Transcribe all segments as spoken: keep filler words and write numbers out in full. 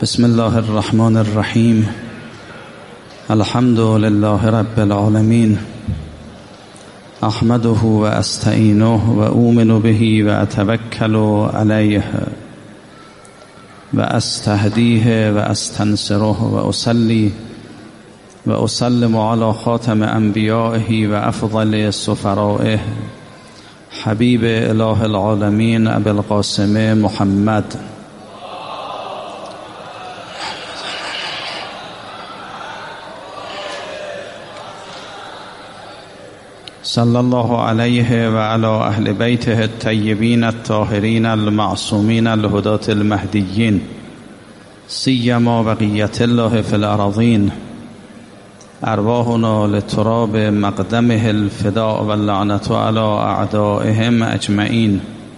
بسم الله الرحمن الرحیم. الحمد لله رب العالمین. احمده و استعینه و اؤمن به و اتوکل علیه و استهدیه و استنصره و اصلی و اسلم علی خاتم انبیائه و افضل سفرائه حبیب اله العالمین ابی القاسم محمد صلی الله علیه و علی اهل بیته الطیبین الطاهرین المعصومین الهداة المهدیین سیما بقیة الله فی الارضین. ارواحنا لتراب مقدمه الفداء واللعنة على اعدائهم اجمعین.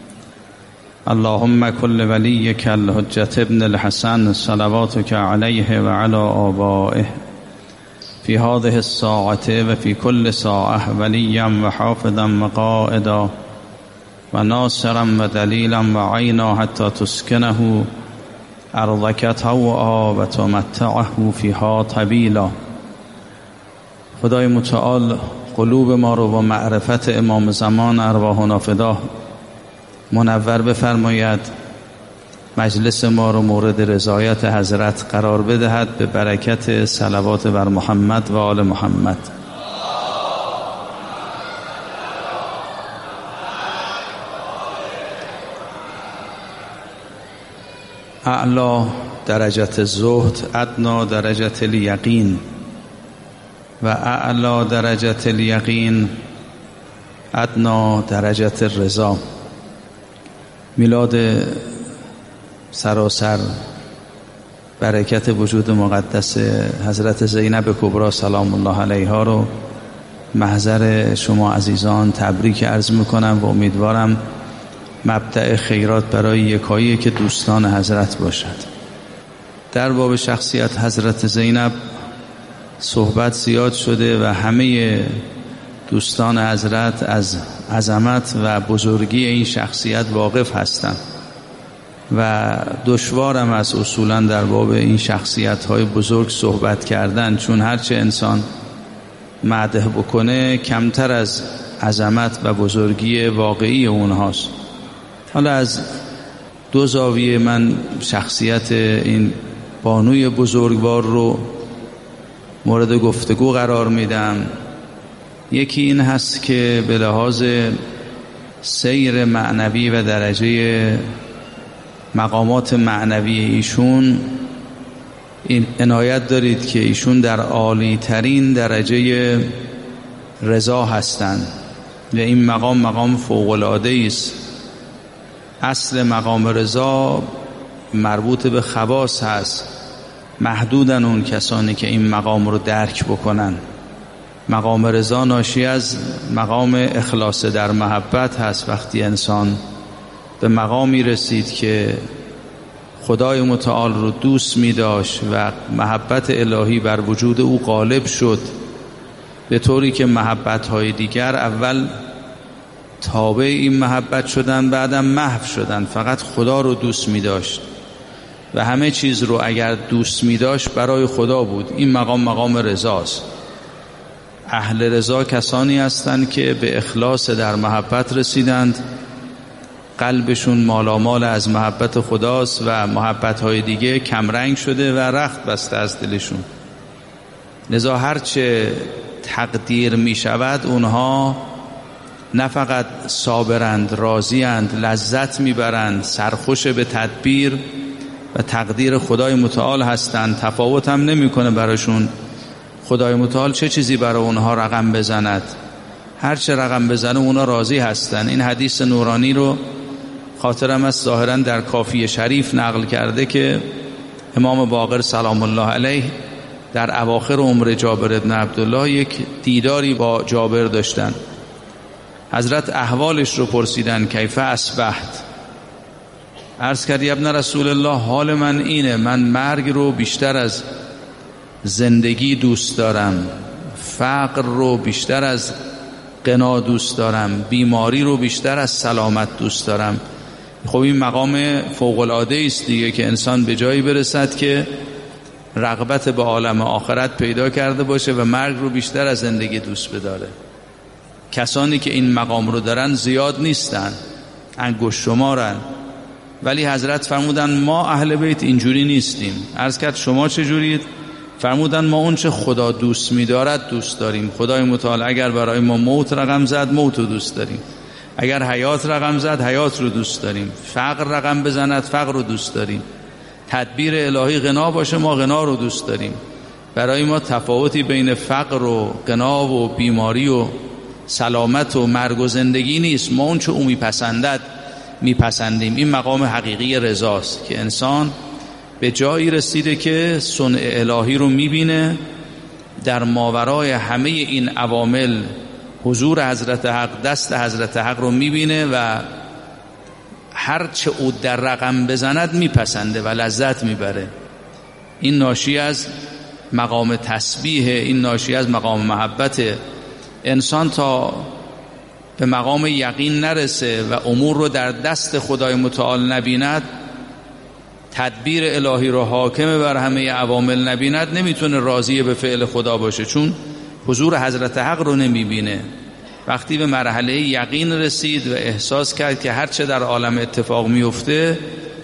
اللهم كل وليك الحجة ابن الحسن صلواتك عليه وعلى آبائه في هذه الساعة وفي كل ساعة وليا وحافظا وقائدا وناصرا ودليلا وعينا حتى تسكنه أرضك طوعا وتمتعه فيها طويلا. خدای متعال قلوب ما رو با معرفت امام زمان ارواحنا فدا منور بفرماید، مجلس ما رو مورد رضایت حضرت قرار بدهد به برکت صلوات بر محمد و آل محمد. اعلی درجت زهد ادنا درجت الیقین و اعلی درجت الیقین ادنا درجت الرضا. میلاد سراسر برکت وجود مقدس حضرت زینب کبری سلام الله علیها رو محضر شما عزیزان تبریک عرض میکنم و امیدوارم مبدأ خیرات برای یکایی که دوستان حضرت باشد. در باب شخصیت حضرت زینب صحبت زیاد شده و همه دوستان حضرت از عظمت و بزرگی این شخصیت واقف هستند و دشوارم از اصولا در باب این شخصیت های بزرگ صحبت کردن، چون هرچه انسان مدح بکنه کمتر از عظمت و بزرگی واقعی اونهاست. حالا از دو زاویه من شخصیت این بانوی بزرگوار رو مورد گفتگو قرار میدم. یکی این هست که به لحاظ سیر معنوی و درجه مقامات معنوی ایشون این عنایت دارید که ایشون در عالی ترین درجه رضا هستند و این مقام مقام فوق العاده است. اصل مقام رضا مربوط به خواص هست، محدودن اون کسانی که این مقام رو درک بکنن. مقام رضا ناشی از مقام اخلاص در محبت هست. وقتی انسان به مقامی رسید که خدای متعال رو دوست می داشت و محبت الهی بر وجود او غالب شد، به طوری که محبت‌های دیگر اول تابع این محبت شدن بعدم محو شدن، فقط خدا رو دوست می داشت و همه چیز رو اگر دوست می داشت برای خدا بود. این مقام مقام رضاست. اهل رضا کسانی هستند که به اخلاص در محبت رسیدند، قلبشون مالامال از محبت خداست و محبت‌های دیگه کمرنگ شده و رخت بسته از دلشون. لذا هرچه تقدیر می شود اونها نه فقط صابرند، راضیند، لذت میبرند، سرخوش به تدبیر و تقدیر خدای متعال هستند. تفاوت هم نمیکنه براشون خدای متعال چه چیزی برای اونها رقم بزند، هر چه رقم بزنه اونا راضی هستند. این حدیث نورانی رو خاطرم از ظاهرا در کافی شریف نقل کرده که امام باقر سلام الله علیه در اواخر عمر جابر بن عبدالله یک دیداری با جابر داشتن. حضرت احوالش رو پرسیدن کیف اصبحت؟ عرض کردی ابن رسول الله حال من اینه، من مرگ رو بیشتر از زندگی دوست دارم، فقر رو بیشتر از غنا دوست دارم، بیماری رو بیشتر از سلامت دوست دارم. خب این مقام فوق العاده است دیگه که انسان به جایی برسد که رغبت به عالم آخرت پیدا کرده باشه و مرگ رو بیشتر از زندگی دوست بداره. کسانی که این مقام رو دارن زیاد نیستن، انگشت شمارن، ولی حضرت فرمودن ما اهل بیت اینجوری نیستیم. عرض کرد شما چه جورید؟ فرمودن ما اون چه خدا دوست می‌دارد دوست داریم. خدای متعال اگر برای ما موت رقم زد موت رو دوست داریم، اگر حیات رقم زد حیات رو دوست داریم، فقر رقم بزند فقر رو دوست داریم، تدبیر الهی غنا باشه ما غنا رو دوست داریم. برای ما تفاوتی بین فقر و غنا و بیماری و سلامت و مرگ و زندگی نیست، ما اون چه او میپسندد میپسندیم. این مقام حقیقی رضاست که انسان به جایی رسیده که صنع الهی رو میبینه، در ماورای همه این عوامل حضور حضرت حق، دست حضرت حق رو میبینه و هر چه او در رقم بزند میپسنده و لذت میبره. این ناشی از مقام تسبیح، این ناشی از مقام محبت. انسان تا به مقام یقین نرسه و امور رو در دست خدای متعال نبیند، تدبیر الهی رو حاکم بر همه عوامل نبیند، نمیتونه راضی به فعل خدا باشه، چون حضور حضرت حق رو نمیبینه. وقتی به مرحله یقین رسید و احساس کرد که هر چه در عالم اتفاق میفته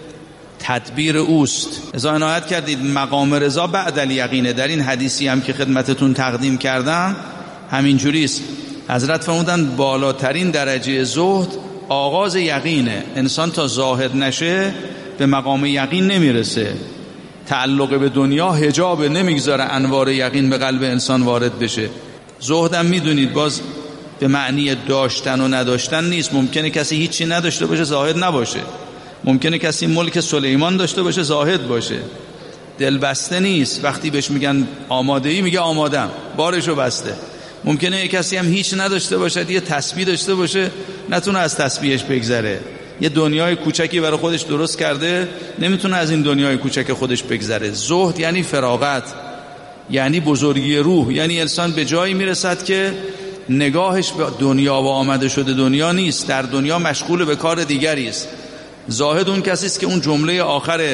تدبیر اوست. ازا عنایت کردید مقام رضا بعد الیقینه. در این حدیثی هم که خدمتتون تقدیم کردم همینجوری است. حضرت فرمودن بالاترین درجه زهد آغاز یقینه. انسان تا زاهد نشه به مقام یقین نمیرسه. تعلق به دنیا حجاب، نمیگذاره انوار یقین به قلب انسان وارد بشه. زهدم میدونید باز به معنی داشتن و نداشتن نیست. ممکنه کسی هیچی نداشته باشه زاهد نباشه، ممکنه کسی ملک سلیمان داشته باشه زاهد باشه. دل بسته نیست. وقتی بهش میگن آماده ای میگه آمادم، بارشو بسته. ممکنه کسی هم هیچ نداشته باشه، یه تسبیح داشته باشه نتونه از تسبیحش بگذره. یه دنیای کوچکی برای خودش درست کرده نمیتونه از این دنیای کوچک خودش بگذره. زهد یعنی فراغت، یعنی بزرگی روح، یعنی انسان به جایی میرسد که نگاهش به دنیا و آمده شده دنیا نیست، در دنیا مشغول به کار دیگری است. زاهد اون کسی است که اون جمله آخر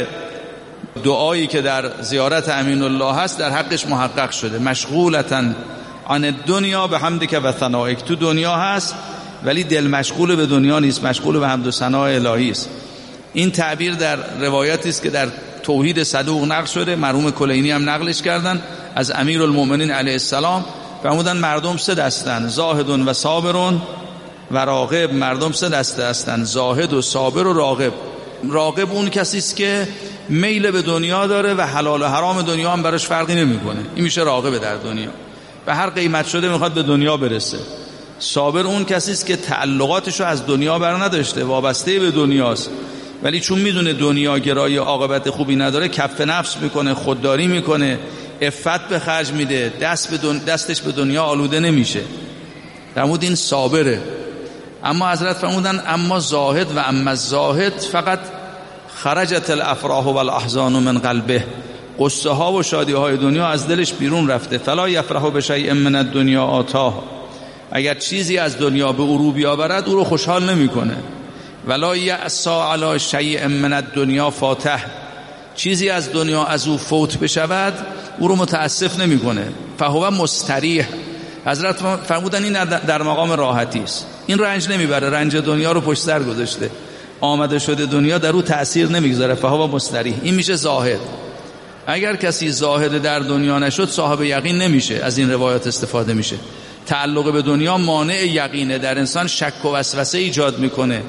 دعایی که در زیارت امین الله هست در حقش محقق شده، مشغولتاً عن الدنیا به حمدک و ثنائک. تو دنیا هست ولی دل مشغول به دنیا نیست، مشغول به حمد و ثنای الهی است. این تعبیر در روایتی است که در توحید صدوق نقل شده، مرحوم کلینی هم نقلش کردن از امیرالمومنین علیه السلام. فرمودن مردم سه دستن، زاهد و صابر و راغب. مردم سه دسته هستند، زاهد و صابر و راغب. راغب اون کسی است که میل به دنیا داره و حلال و حرام دنیا هم براش فرقی نمیکنه، این میشه راغب در دنیا، به هر قیمت شده میخواد به دنیا برسه. صابر اون کسی است که تعلقاتشو از دنیا بر نداشته، وابسته به دنیاست، ولی چون میدونه دنیا گرایی عاقبت خوبی نداره کف نفس میکنه، خودداری میکنه، عفت به خرج میده، دست به دن... دستش به دنیا آلوده نمیشه. فرمود این صابره. اما حضرت فرمودن اما زاهد و اما زاهد فقط خرجت الافراح و الاحزان من قلبه. قصه ها و شادی های دنیا از دلش بیرون رفته. فلا یفرح بشیء من الدنیا آتاه. اگر چیزی از دنیا به او رو بیاورد او رو خوشحال نمیکنه. ولا یأسا علی شیء من الدنیا فاتح. چیزی از دنیا از او فوت بشود او رو متاسف نمیکنه. فهو مستریح. حضرت فرمودن این در مقام راحتی است، این رنج نمیبره، رنج دنیا رو پشت سر گذاشته، آمده شده دنیا در او تأثیر نمیگذاره. فهو مستریح. این میشه زاهد. اگر کسی زاهد در دنیا نشد صاحب یقین نمیشه. از این روایات استفاده میشه. تعلق به دنیا مانع یقینه، در انسان شک و وسوسه ایجاد میکنه،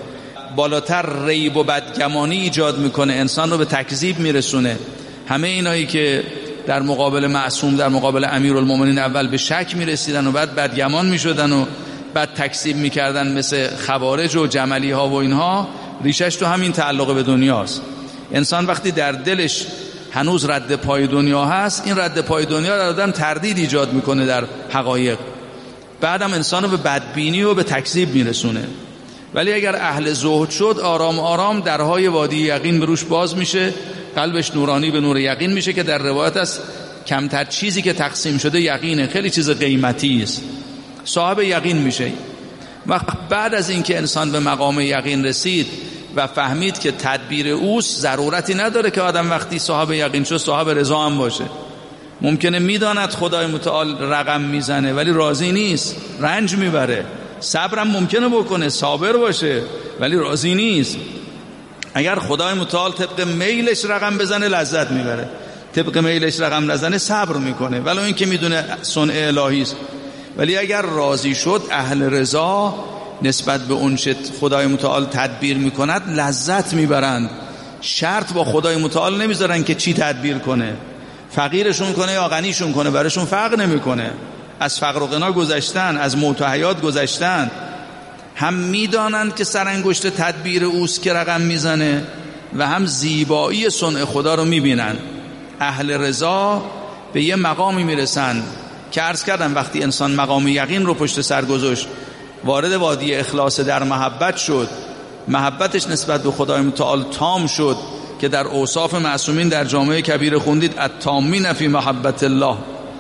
بالاتر ریب و بدگمانی ایجاد میکنه، انسان رو به تکذیب میرسونه. همه اینایی که در مقابل معصوم، در مقابل امیرالمومنین اول به شک میرسیدن و بعد بدگمان میشدن و بعد تکذیب میکردن مثل خوارج و جملی ها و اینها، ریشش تو همین تعلق به دنیاست. انسان وقتی در دلش هنوز رد پای دنیا هست، این رد پای دنیا در آدم تردید ایجاد میکنه در حقایق، بعدم انسان رو به بدبینی و به تکذیب میرسونه. ولی اگر اهل زهد شد آرام آرام درهای وادی یقین به روش باز میشه، قلبش نورانی به نور یقین میشه که در روایت است کمتر چیزی که تقسیم شده یقینه، خیلی چیز قیمتی است، صاحب یقین میشه. و بعد از اینکه انسان به مقام یقین رسید و فهمید که تدبیر اوست، ضرورتی نداره که آدم وقتی صاحب یقین شد صاحب رضا هم باشه. ممکنه میداند خدای متعال رقم میزنه ولی راضی نیست، رنج میبره. صبرم ممکنه بکنه، صابر باشه ولی راضی نیست. اگر خدای متعال طبق میلش رقم بزنه لذت میبره، طبق میلش رقم نزنه صبر میکنه ولو این که میدونه صنع الهی است. ولی اگر راضی شد اهل رضا نسبت به اون چه خدای متعال تدبیر میکند لذت میبرند. شرط با خدای متعال نمیذارن که چی تدبیر کنه، فقیرشون کنه یا غنیشون کنه، براشون فرق نمیکنه. از فقر و غنا گذشتن، از موت و حیات گذشتن. هم میدانند که سرانگشت تدبیر اوست که رقم میزنه و هم زیبایی صنع خدا رو میبینن. اهل رضا به یه مقامی میرسن که عرض کردم وقتی انسان مقام یقین رو پشت سر گذاشت، وارد وادی اخلاص در محبت شد، محبتش نسبت به خدای متعال تام شد که در اوصاف معصومین در جامعه کبیر خوندید التامین فی محبت الله.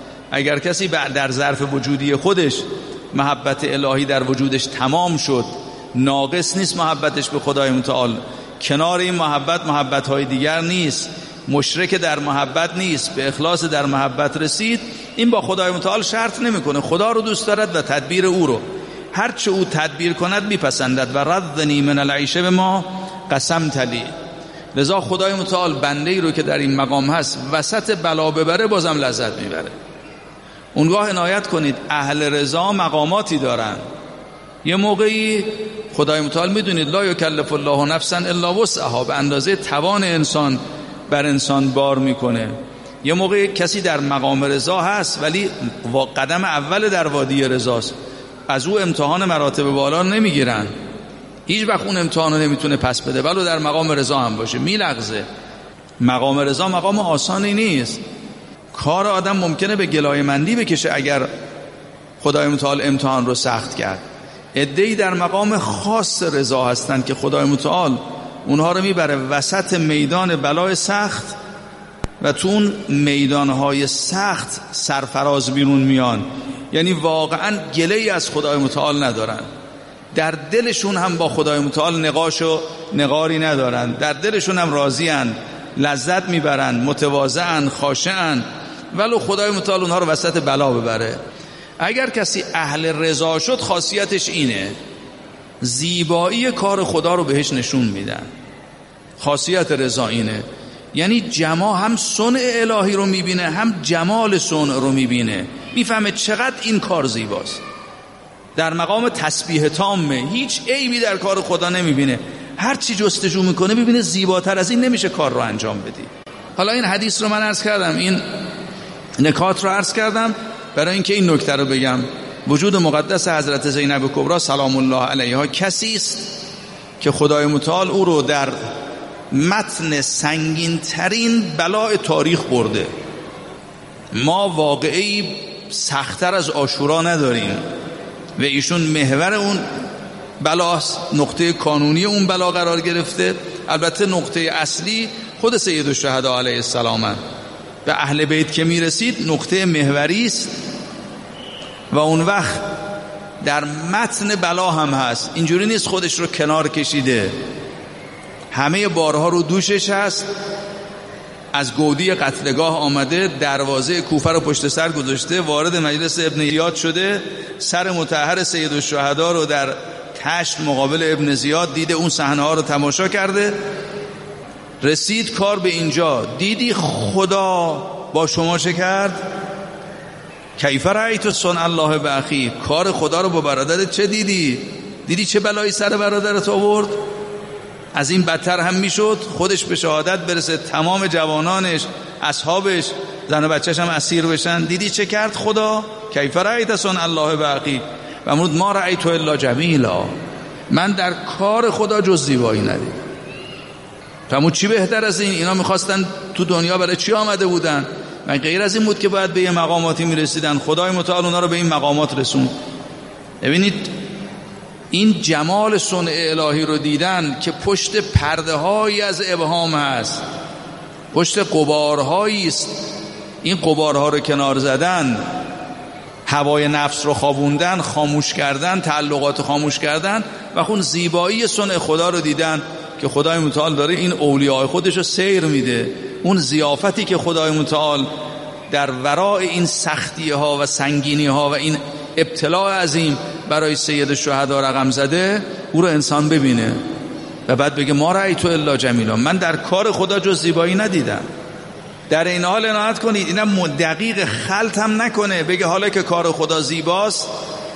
اگر کسی بعد در ظرف وجودی خودش محبت الهی در وجودش تمام شد، ناقص نیست محبتش به خدای متعال، کنار این محبت محبت های دیگر نیست، مشرک در محبت نیست، به اخلاص در محبت رسید، این با خدای متعال شرط نمیکنه، خدا رو دوست دارد و تدبیر او رو، هر چه او تدبیر کند میپسندد. و رضنی من العیشه به ما قسمت لی. لذا خدای متعال بنده ای رو که در این مقام هست وسط بلا ببره بازم لذت میبره. اونگاه عنایت کنید اهل رضا مقاماتی دارن. یه موقعی خدای متعال میدونید لا یکلف الله نفسا الا وسعها، به اندازه توان انسان بر انسان بار میکنه. یه موقع کسی در مقام رضا هست ولی قدم اول در وادی رضاست، از او امتحان مراتب بالا نمیگیرن، هیچ وقت اون امتحان رو نمیتونه پس بده ولو در مقام رضا هم باشه، میلغزه. مقام رضا مقام آسانی نیست، کار آدم ممکنه به گلایمندی بکشه اگر خدای متعال امتحان رو سخت کرد. عده‌ای در مقام خاص رضا هستند که خدای متعال اونها رو میبره وسط میدان بلای سخت و تو اون میدانهای سخت سرفراز بیرون میان، یعنی واقعا گله‌ای از خدای متعال ندارن، در دلشون هم با خدای متعال نقاش و نقاری ندارن، در دلشون هم راضی‌اند، لذت میبرن، متواضعن، خاشعن، ولو خدای متعال اونها رو وسط بلا ببره. اگر کسی اهل رضا شد خاصیتش اینه، زیبایی کار خدا رو بهش نشون میدن. خاصیت رضا اینه، یعنی جمال، هم صنع الهی رو میبینه هم جمال صنع رو میبینه، میفهمه چقدر این کار زیباست. در مقام تسبیح تامه، هیچ عیبی در کار خدا نمیبینه، هر چی جستجو میکنه ببینه زیباتر از این نمیشه کار رو انجام بدی. حالا این حدیث رو من عرض کردم، این نکات رو عرض کردم برای اینکه این نکته رو بگم. وجود مقدس حضرت زینب کبری سلام الله علیها کسی است که خدای متعال او رو در متن سنگین ترین بلاء تاریخ برده. ما واقعی سخت‌تر از عاشورا نداریم و ایشون محور اون بلاست، نقطه کانونی اون بلا قرار گرفته. البته نقطه اصلی خود سید الشهدا علیه السلام، به اهل بیت که میرسید نقطه محوری است و اون وقت در متن بلا هم هست. اینجوری نیست خودش رو کنار کشیده، همه بارها رو دوشش هست. از گودی قتلگاه آمده، دروازه کوفه رو پشت سر گذاشته، وارد مجلس ابن زیاد شده، سر مطهر سید الشهدا رو در تشت مقابل ابن زیاد دیده، اون صحنه ها رو تماشا کرده. رسید کار به اینجا، دیدی خدا با شما چه کرد؟ کیف رأیت صنع الله باخی، کار خدا رو با برادرت چه دیدی؟ دیدی چه بلایی سر برادرت آورد؟ از این بدتر هم میشد، خودش به شهادت برسه، تمام جوانانش، اصحابش، زن و بچهش هم اسیر بشن. دیدی چه کرد خدا؟ کیف رأیت صنع الله باخی و امروز ما رأیت الا جمیلا، من در کار خدا جز زیبایی ندیدم. فرمود چی بهتر از این؟ اینا میخواستن تو دنیا برای چی آمده بودن؟ من غیر از این بود که باید به یه مقاماتی میرسیدن، خدای متعال اونا رو به این مقامات رسوند. ببینید این جمال صنع الهی رو دیدن که پشت پرده هایی از ابهام هست، پشت غبارهایی است. این غبارها رو کنار زدن، هوای نفس رو خوابوندن، خاموش کردن، تعلقات خاموش کردن و خون زیبایی صنع خدا رو دیدن. که خدای متعال داره این اولیاء خودش رو سیر میده. اون ضیافتی که خدای متعال در ورای این سختی ها و سنگینی ها و این ابتلاء عظیم برای سید الشهدا رقم زده، او رو انسان ببینه و بعد بگه ما رأیت الا جمیلا، من در کار خدا جز زیبایی ندیدم. در این حال عنایت کنید اینم دقیق خلط هم نکنه، بگه حالا که کار خدا زیباست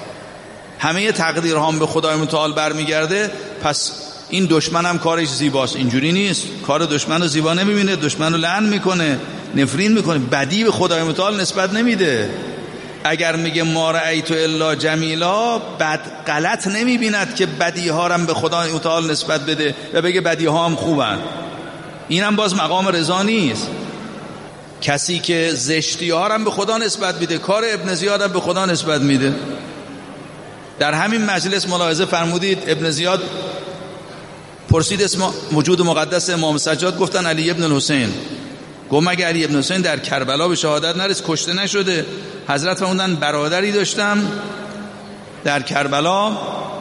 همه تقدیرهام به خدای متعال برمیگرده، پس این دشمن هم کارش زیباست. اینجوری نیست. کار دشمن رو زیبا نمیبینه، دشمن رو لعن میکنه، نفرین میکنه، بدی به خدای متعال نسبت نمیده. اگر میگه ما رأیت الا جمیلا، بد غلط نمیبیند که بدی ها هم به خدای متعال نسبت بده و بگه بدی ها هم خوبن. اینم باز مقام رضا نیست. کسی که زشتی ها هم به خدا نسبت میده، کار ابن زیاد هم به خدا نسبت میده. در همین مجلس ملاحظه فرمودید ابن زیاد پرسید اسم وجود مقدس امام سجاد، گفتن علی ابن الحسین. گفت مگه علی ابن حسین در کربلا به شهادت نرسید، کشته نشده؟ حضرت فرمودن برادری داشتم در کربلا،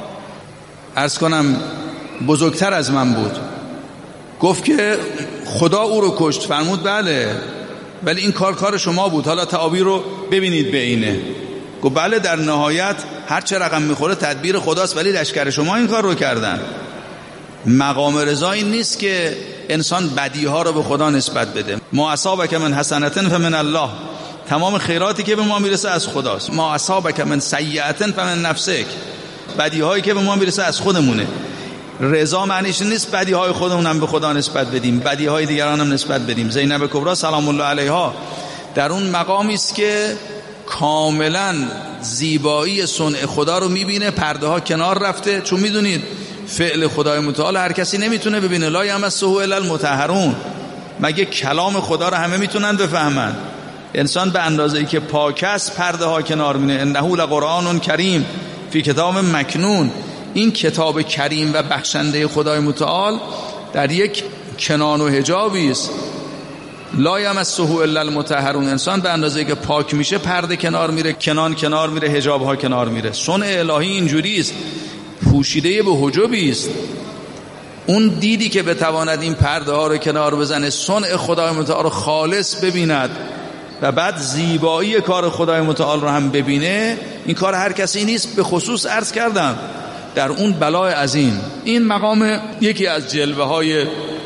عرض کنم بزرگتر از من بود. گفت که خدا او رو کشت. فرمود بله، ولی این کار کار شما بود، حالا تعابیر رو ببینید به اینه. گفت بله، در نهایت هر چه رقم میخوره تدبیر خداست، ولی لشکر شما این کار رو کردن. مقام رضا این نیست که انسان بدی ها رو به خدا نسبت بده. ما اصابک من حسنة فمن الله، تمام خیراتی که به ما میرسه از خداست. ما اصابک من سیئة فمن نفسک، بدی هایی که به ما میرسه از خودمونه. رضا معنیش نیست بدی های خودمونم به خدا نسبت بدیم، بدی های دیگران هم نسبت بدیم. زینب کبرا سلام الله علیها در اون مقامی است که کاملا زیبایی صنع خدا رو میبینه، پرده ها کنار رفته. چون میدونید فعل خدای متعال هر کسی نمیتونه ببینه. لا یمسه الا المطهرون، مگه کلام خدا رو همه میتونن بفهمن؟ انسان به اندازه‌ای که پاک است پرده ها کنار می‌بینه. انه لقرآن کریم فی کتاب مکنون. این کتاب کریم و بخشنده خدای متعال در یک کنان و حجابی است. لا یمسه الا المطهرون. انسان به اندازه‌ای که پاک میشه پرده کنار میره، کنان کنار میره، حجاب ها کنار میره. صنع الهی اینجوری است، پوشیده به حجابی است. اون دیدی که بتواند این پرده ها رو کنار بزنه، صنع خدای متعال رو خالص ببیند و بعد زیبایی کار خدای متعال رو هم ببینه، این کار هر کسی نیست. به خصوص عرض کردم در اون بلای عظیم. این مقام یکی از جلوه های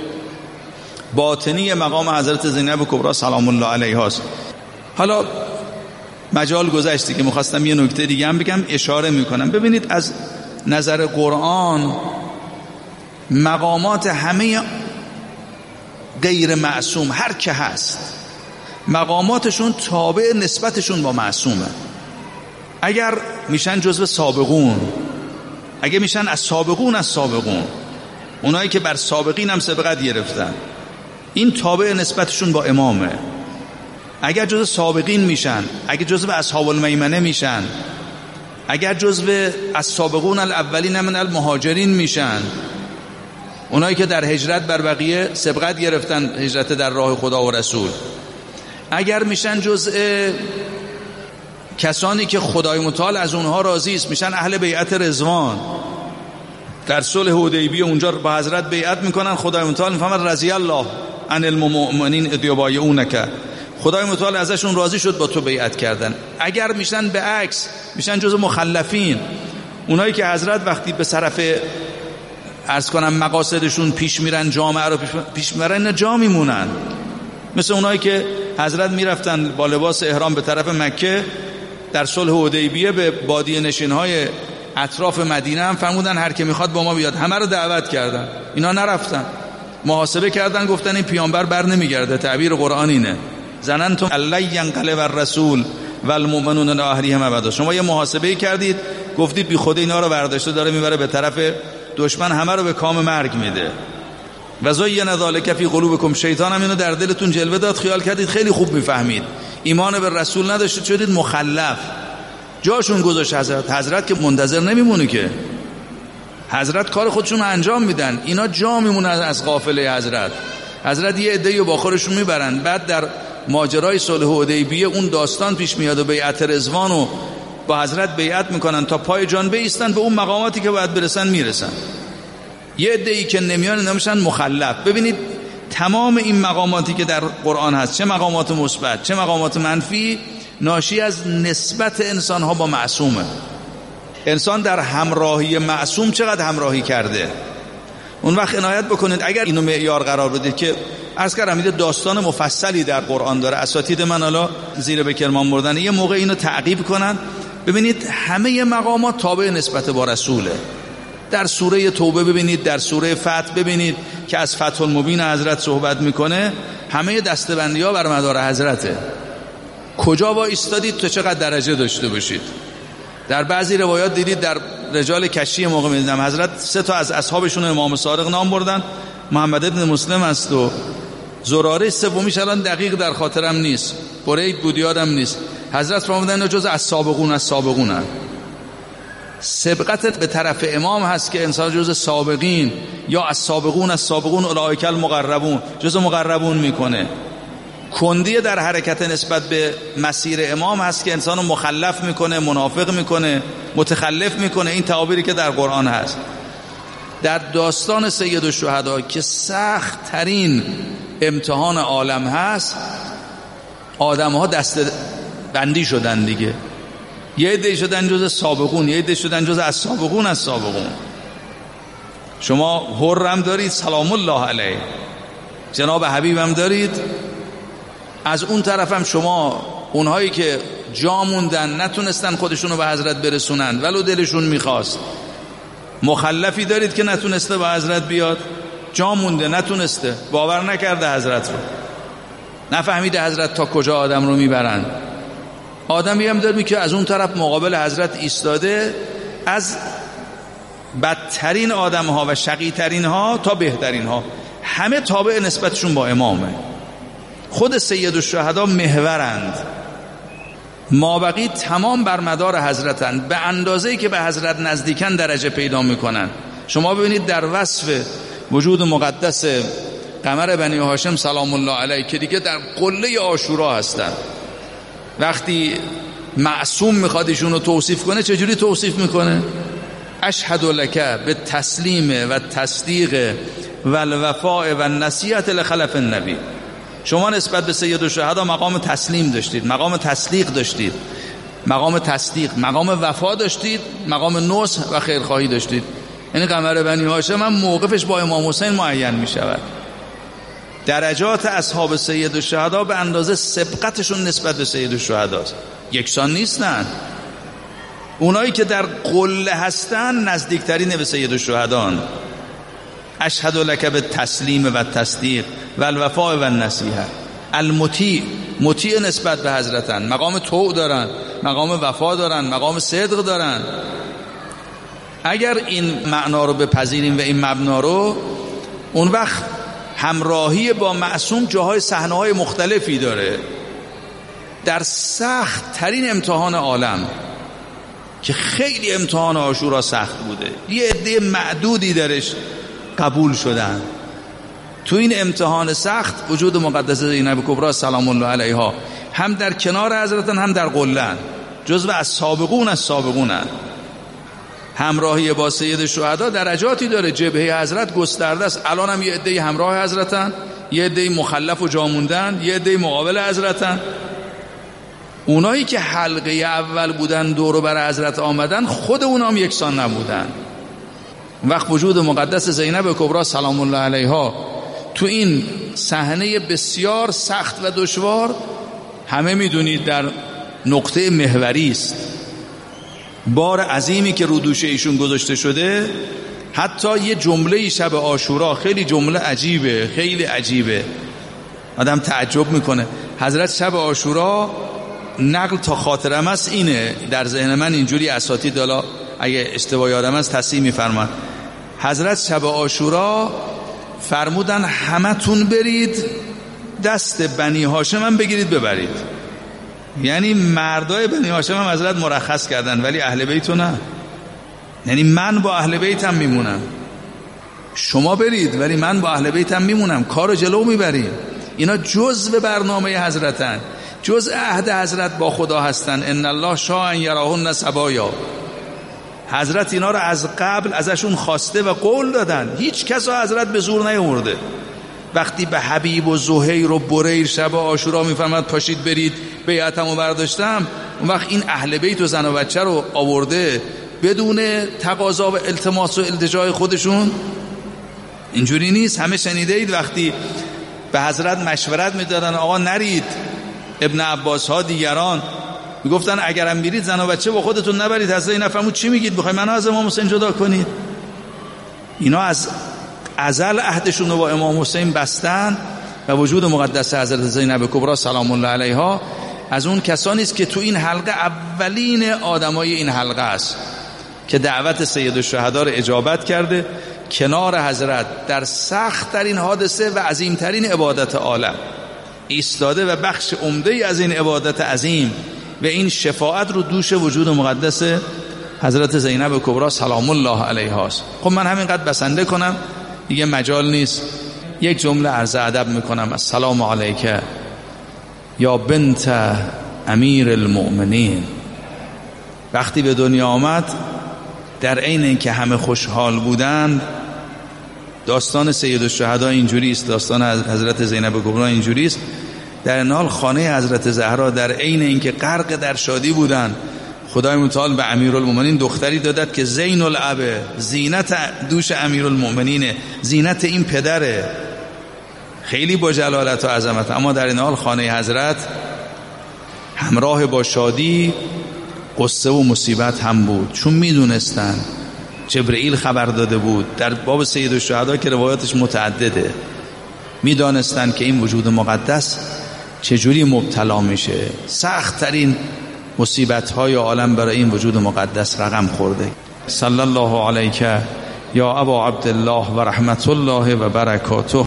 باطنی مقام حضرت زینب کبرا سلام الله علیها است. حالا مجال گذشتی که میخواستم یه نکته دیگه هم بگم، اشاره میکنم. ببینید از نظر قرآن مقامات همه غیر معصوم هر که هست، مقاماتشون تابع نسبتشون با معصومه. اگر میشن جزو سابقون، اگه میشن از سابقون از سابقون، اونایی که بر سابقین هم سبقت گرفتن، این تابع نسبتشون با امامه. اگر جزو سابقین میشن، اگر جزو اصحاب المیمنه میشن، اگر جزو از سابقون الاولین من المهاجرین میشن، اونایی که در هجرت بر بقیه سبقت گرفتن، هجرت در راه خدا و رسول، اگر میشن جزء کسانی که خدای متعال از اونها راضی است، میشن اهل بیعت رضوان. در صلح حدیبیه اونجا با حضرت بیعت میکنن، خدای متعال میفهمد رضی الله عن المؤمنین اذ یبایعونک، خدای متعال ازشون راضی شد با تو بیعت کردن. اگر میشن به عکس، میشن جزء مخلفین، اونایی که حضرت وقتی به طرف عرض کنم مقاصدشون پیش میرن، جامعه رو پیش میرن، جا میمونن. مثل اونایی که حضرت میرفتن با لباس احرام به طرف مکه، در صلح حدیبیه به بادیه نشینهای اطراف مدینه هم فرمودن هر که میخواد با ما بیاد، همه رو دعوت کردن، اینا نرفتن. محاسبه کردن، گفتن این پیامبر بر نمیگرده. تعبیر قرآن اینه، ظننتم الا ینقلب الرسول والمؤمنون الی اهلهم ابدا. شما یه محاسبه کردید، گفتید بی خود اینا رو برداشته داره میبره به طرف دشمن، همه رو به کام مرگ میده. و زین ذالک فی قلوبکم، شیطان هم اینو در دلتون جلوه داد، خیال کردید خیلی خوب میفهمید، ایمان به رسول نداشتید، شدید مخلف. جاشون گذاشت حضرت. حضرت که منتظر نمیمونه که، حضرت کار خودشون انجام میدن، اینا جا میمونن از قافله حضرت. حضرت یه عده‌ای با خودشون میبرن. بعد در ماجرای صلح حدیبیه اون داستان پیش میاد و بیعت رضوان و با حضرت بیعت میکنن تا پای جان بایستن، به اون مقاماتی که باید برسن میرسن. یه عده‌ای که نمیان اینا میشن مخلف. ببینید تمام این مقاماتی که در قرآن هست، چه مقامات مثبت چه مقامات منفی، ناشی از نسبت انسان ها با معصومه. انسان در همراهی معصوم چقدر همراهی کرده. اون وقت عنایت بکنید اگر اینو معیار قرار بدید که عرض کردم این داستان مفصلی در قرآن داره، اساتید من حالا زیر به کرمان بردن یه موقع اینو تعقیب کنن. ببینید همه مقامات تابع نسبت با رسوله. در سوره توبه ببینید، در سوره فتح ببینید که از فتح المبین حضرت صحبت میکنه، همه دستبندی ها بر مدار حضرته. کجا با ایستادید تو چقدر درجه داشته باشید. در بعضی روایات دیدید در رجال کشی موقع میدیدم حضرت سه تا از اصحابشون امام صادق نام بردن، محمد ابن مسلم است و زراره، سومیش الان دقیق در خاطرم نیست، برید بود یادم نیست. حضرت فرمودن جز از سابقون از سابقون هست. سبقتت به طرف امام هست که انسان جز سابقین یا از سابقون از سابقون اولئک المقربون جز مقربون میکنه. کندی در حرکت نسبت به مسیر امام هست که انسانو مخلف میکنه، منافق میکنه، متخلف میکنه. این تعابیری که در قرآن هست. در داستان سید الشهدا که سخت ترین امتحان عالم هست، آدم ها دست بندی شدن دیگه. یه عده شدن جز سابقون، یه عده شدن جز از سابقون از سابقون. شما حرم دارید سلام الله علیه، جناب حبیبم دارید. از اون طرفم شما اونهایی که جا موندن نتونستن خودشونو به حضرت برسونن ولو دلشون میخواست، مخلفی دارید که نتونسته به حضرت بیاد، جا مونده، نتونسته، باور نکرده حضرت رو، نفهمیده حضرت تا کجا آدم رو میبرن. آدمی هم دارمی که از اون طرف مقابل حضرت ایستاده، از بدترین آدم ها و شقی ترین ها تا بهترین ها همه تابع نسبتشون با امامه. خود سید الشهدا محورند، مابقی تمام بر مدار حضرتند. به اندازه‌ای که به حضرت نزدیکن درجه پیدا میکنن. شما ببینید در وصف وجود مقدس قمر بنی هاشم سلام الله علیه که دیگه در قله عاشورا هستن، وقتی معصوم میخواد ایشون رو توصیف کنه چجوری توصیف میکنه؟ اشهد لک به تسلیم و تصدیق و الوفاء و نصیحت لخلف النبی. شما نسبت به سید الشهدا مقام تسلیم داشتید، مقام تصدیق داشتید، مقام تصدیق، مقام وفا داشتید، مقام نصح و خیرخواهی داشتید. یعنی قمر بنی هاشم هم موقفش با امام حسین معین می شود. درجات اصحاب سید الشهدا به اندازه سبقتشون نسبت به سید الشهدا است، یکسان نیستن. اونایی که در قله هستن نزدیکترین به سید الشهدان. اشهد لک به تسلیم و تصدیق و الوفاء و النصیحه. المطیع، مطیع نسبت به حضرتن، مقام طوع دارن، مقام وفا دارن، مقام صدق دارن. اگر این معنا رو بپذیریم و این مبنا رو، اون وقت همراهی با معصوم جاهای صحنه‌های مختلفی داره. در سخت ترین امتحان عالم که خیلی امتحان عاشورا سخت بوده، یه عده معدودی درش قبول شدن. تو این امتحان سخت وجود مقدس زینب کبری سلام الله علیها هم در کنار حضرتن هم در قله‌اند، جزو از سابقون از سابقونن. همراهی با سید شهدا درجاتی داره. جبهه حضرت گسترده است. الان هم یه عده همراه حضرتن، یه عده مخلف و جا موندن، یه عده مقابل حضرتن. اونایی که حلقه اول بودن دور و بر حضرت آمدن خود اونا هم یکسان نبودن. وقت وجود مقدس زینب کبری سلام الله علیها تو این صحنه بسیار سخت و دشوار، همه میدونید در نقطه محوری است، بار عظیمی که رو دوش ایشون گذاشته شده. حتی یه جمله شب عاشورا خیلی جمله عجیبه، خیلی عجیبه، آدم تعجب میکنه. حضرت شب عاشورا، نقل تا خاطرم است اینه، در ذهن من اینجوری اساتید، حالا اگه اشتباه یادم است تصحیح میفرمان، حضرت شب عاشورا فرمودن همتون برید دست بنی هاشم هم بگیرید ببرید. یعنی مردای بنی هاشم هم حضرت مرخص کردن ولی اهل بیتو نه. یعنی من با اهل بیتم میمونم، شما برید ولی من با اهل بیتم میمونم، کارو جلو میبریم. اینا جزء برنامه حضرتن، جزء عهد حضرت با خدا هستن. ان الله شاء ان یراهن سبایا. حضرت اینا رو از قبل ازشون خواسته و قول دادن، هیچ کس رو حضرت به زور نیاورده. وقتی به حبیب و زهیر و بریر شب عاشورا میفرماد پاشید برید بیعتمو برداشتم، اون وقت این اهل بیت و زن و بچه رو آورده بدون تقاضا و التماس و التجای خودشون؟ اینجوری نیست. همه شنیده اید وقتی به حضرت مشورت میدادن آقا نرید، ابن عباس ها دیگران میگفتن اگرم میرید زن و بچه با خودتون نبرید. حضرت این نفرمود چی میگید، بخوای منو از امام حسین جدا کنید؟ اینا از ازل عهدشون رو با امام حسین بستن و وجود مقدس حضرت زینب کبری سلام الله علیها از اون کسانی است که تو این حلقه اولین آدمای این حلقه است که دعوت سید الشهدا رو اجابت کرده، کنار حضرت در سخت ترین حادثه و عظیم ترین عبادت عالم ایستاده و بخش عمده ای از این عبادت عظیم و این شفاعت رو دوش وجود مقدس حضرت زینب کبری سلام الله علیها است. خب من همینقدر بسنده کنم دیگه، مجال نیست. یک جمله عرض ادب میکنم: السلام علیک یا بنت امیر المؤمنین. وقتی به دنیا آمد در عین اینکه همه خوشحال بودند، داستان سید الشهدا اینجوری است، داستان حضرت زینب کبری اینجوری است، در این حال خانه حضرت زهرا در عین اینکه غرق در شادی بودند، خدای متعال به امیرالمومنین دختری دادد که زین العبه، زینت دوش امیرالمومنینه، زینت این پدره، خیلی با جلالت و عظمت. اما در این حال خانه حضرت همراه با شادی قصه و مصیبت هم بود، چون میدونستن جبرئیل خبر داده بود در باب سید الشهدا که روایاتش متعدده، میدانستن که این وجود مقدس چجوری مبتلا میشه. سخت ترین مصیبت های عالم برای این وجود مقدس رقم خورده. صلی الله علیک یا ابا عبدالله و رحمت الله و برکاته.